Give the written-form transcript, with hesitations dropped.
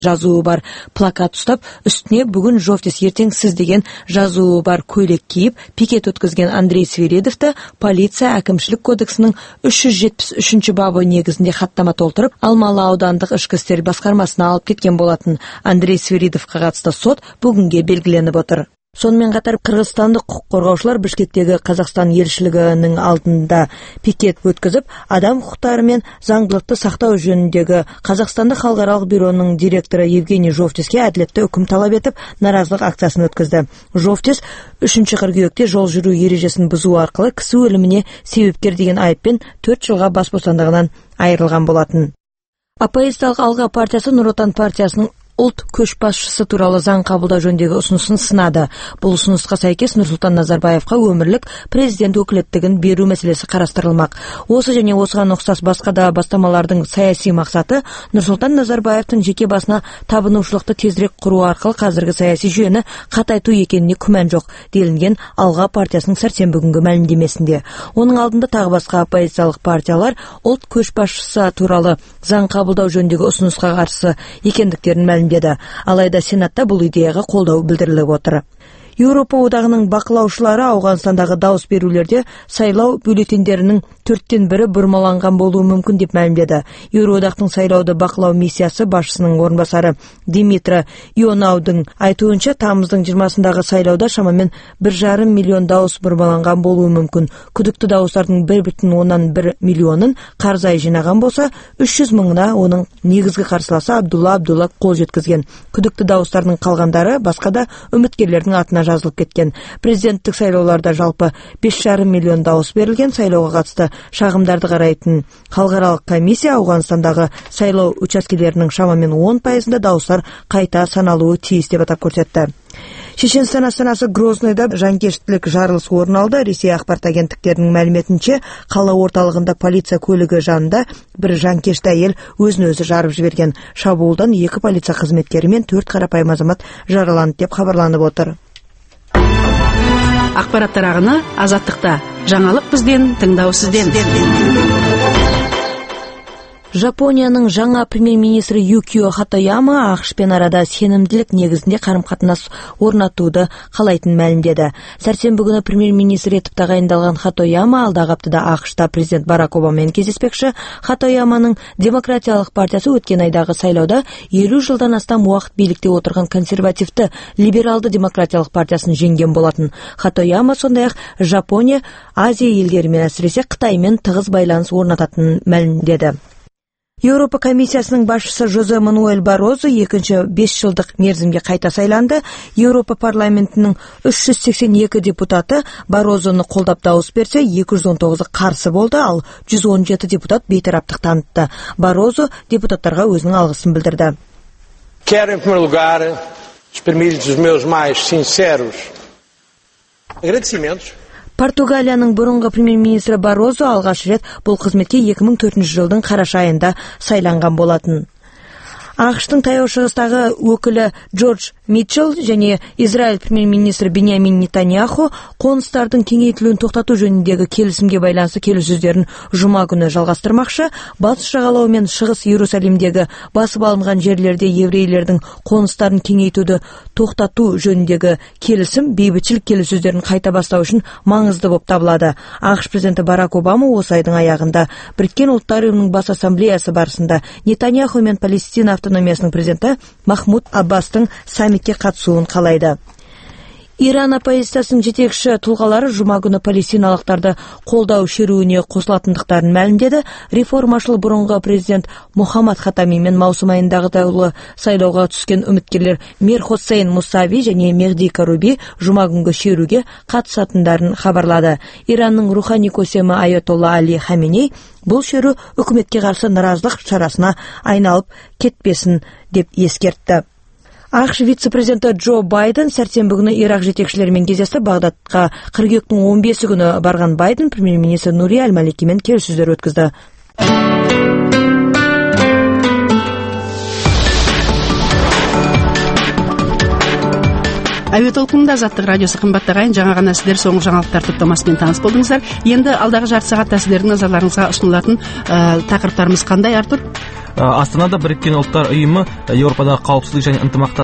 жазуы бар плакат ұстап, үстіне бүгін Жовтис ертең сіз деген жазуы бар көйлек киіп, пикет өткізген Андрей Свиридовты полиция әкімшілік кодексінің 373 бабы негізінде хаттама толтырып, Алмалы аудандық ішкі істер басқармасына алып кеткен болатын. Андрей Свиридовқа қатысты сот бүгінге белгіленіп отыр. Сонымен қатар қырғызстандық құқық қорғаушылар Бішкектегі Қазақстан елшілігінің алдында пикет өткізіп, адам құқықтары мен заңдылықты сақтау жөніндегі Қазақстандық халықаралық бюроның директоры Евгений Жовтиске әділетті үкім талап етіп, наразылық акциясын өткізді. Жовтис 3 қыркүйекте жол жүру ережесін бұзу арқылы кісі өліміне себепкер деген айыппен 4 жылға бас бостандығынан айырылған болатын. Оппозициялық Алға партиясы Нұр Отан партиясының ұлт көшбасшысы туралы заң қабылдау жөніндегі ұсынысын сынады. Бұл ұсынысқа сәйкес Нұрсұлтан Назарбаевқа өмірлік президент өкілеттігін беру мәселесі қарастырылмақ. Осы және осыған ұқсас басқа да бастамалардың саяси мақсаты Нұрсұлтан Назарбаевтың жеке басына табынушылықты тезірек құру арқылы қазіргі саяси жүйені қатайту екеніне күмән жоқ, делінген Алға партиясының сәрсенбі күнгі мәлімдемесінде. Оның алдында тағы басқа оппозициялық партиялар ұлт көшбасшысы туралы заң қабылдау жөніндегі ұсынысқа қарсы екендіктерін мәлімдеді. Алайда Сенатта бұл идеяға қолдау білдіріліп отыр. Еуропа одағының бақылаушылары Ауғанстандағы дауыс берулерде сайлау бюллетендерінің 1/4 бұрмаланған болуы мүмкін деп мәлімдеді. Еуроодақтың сайлауды бақылау миссиясы басшысының орынбасары Димитра Ионаудың айтуынша, тамыздың 20-сындағы сайлауда шамамен 1,5 миллион дауыс бұрмаланған болуы мүмкін. Күдікті дауыстардың 1,1 миллионын Қарзай жинаған болса, 300 мыңына оның негізгі қарсыласы Абдулла қол жеткізген. Күдікті дауыстардың қалғандары басқа да үміткерлердің атына жазылып кеткен. Президенттік сайлауларда жалпы 5,5 миллион дауыс берілген. Сайлауға қатысты шағымдарды қарайтын халықаралық комиссия Ауғанстандағы сайлау учаскелерінің шамамен 10%-ында дауыстар қайта саналуы тиіс деп атап көрсетті. Шешенстан астанасы Грознойда жанкештілік жарылыс орын алды. Ресей ақпарат агенттіктерінің мәліметінше, қала орталығында полиция көлігі жанында бір жанкешті әйел өзін-өзі жарып жіберген. Шабуылдан 2 полиция қызметкері мен 4 қарапайым азамат жараланды деп хабарланып отыр. Ақпараттар ағыны Азаттықта. Жаңалық бізден, тыңдау сізден. Жапонияның жаңа премьер-министрі Юкио Хатояма ақш-пен арада сенімділік негізінде қарым-қатынас орнатуды қалайтын мәлімдеді. Сәрсенбі күні премьер-министр етіп тағайындалған Хатояма алдағы аптада ақш-та президент Барак Обамамен кездеспекші. Хатояманың Демократиялық партиясы өткен айдағы сайлауда 50 жылдан астам уақыт билікте отырған консервативті либералды Демократиялық партиясын жеңген болатын. Хатояма сондай-ақ Жапония, Азия елдерімен, әсіресе Қытаймен тығыз байланыс орнататынын мәлімдеді. Еуропа комиссиясының басшысы Жозе Мануэль Барозо екінші 5 жылдық мерзімге қайта сайланды. Еуропа парламентінің 382 депутаты Барозоны қолдап дауыс берсе, 219 қарсы болды, ал 117 депутат бейтараптық танытты. Барозо депутаттарға өзінің алғысын білдірді. Quero, em primeiro lugar, exprimir-lhes os meus mais sinceros agradecimentos. Португалияның бұрынғы премьер-министрі Барозо алғаш рет бұл қызметке 2004 жылдың қараша айында сайланған болатын. ақш-тың таяу шығыстағы өкілі Джордж Митчелл және Израиль премьер-министрі Беньямин Нетаньяху қоныстардың кеңейтілуін тоқтату жөніндегі келісімге байланысты келіссөздерін жұма күні жалғастырмақшы. Батыс жағалауы мен шығыс Иерусалимдегі басып алынған жерлерде еврейлердің қоныстарын кеңейтуді тоқтату жөніндегі келісім бейбітшілік келіссөздерін қайта бастау үшін маңызды болып табылады. ақш президенті Барак Обама осы айдың аяғында Біріккен ұлттар ұйымының бас ассамблеясы барысында Нетаньяху мен Палестина автономиясының президенті Махмуд Аббастың саммитке қатысуын қалайды. Иран оппозициясының жетекші тұлғалары жұма күні палестиналықтарды қолдау шеруіне қосылатындықтарын мәлімдеді. Реформашыл бұрынғы президент Мухаммад Хатами мен маусым айындағы даулы сайлауға түскен үміткерлер Мир Хосейн Мусави және Мехди Каруби жұма күнгі шеруге қатысатындарын хабарлады. Иранның рухани көсемі Аятолла Али Хаменей бұл шеру үкіметке қарсы наразылық шарасына айналып кетпесін деп ескертті. ақш вице-президенті Джо Байден сәрсенбі күні Ирақ жетекшілерімен кездесті. Бағдадқа қыркүйектің 15 күні барған Байден премьер-министр Нури Аль-Маликимен келіссөздер өткізді. Әуе толқынында Азаттық радиосы, қымбатты ағайын, жаңа ғана сіздер соңғы жаңалықтар топтамасымен таныс болдыңыздар. Енді алдағы жарты сағатта сіздердің назарларыңызға ұсынылатын тақырыптарымыз қандай, Артур? Астанада Біріккен ұлттар ұйымы Еуропадағы қауіпсіздік және ынтымақтастық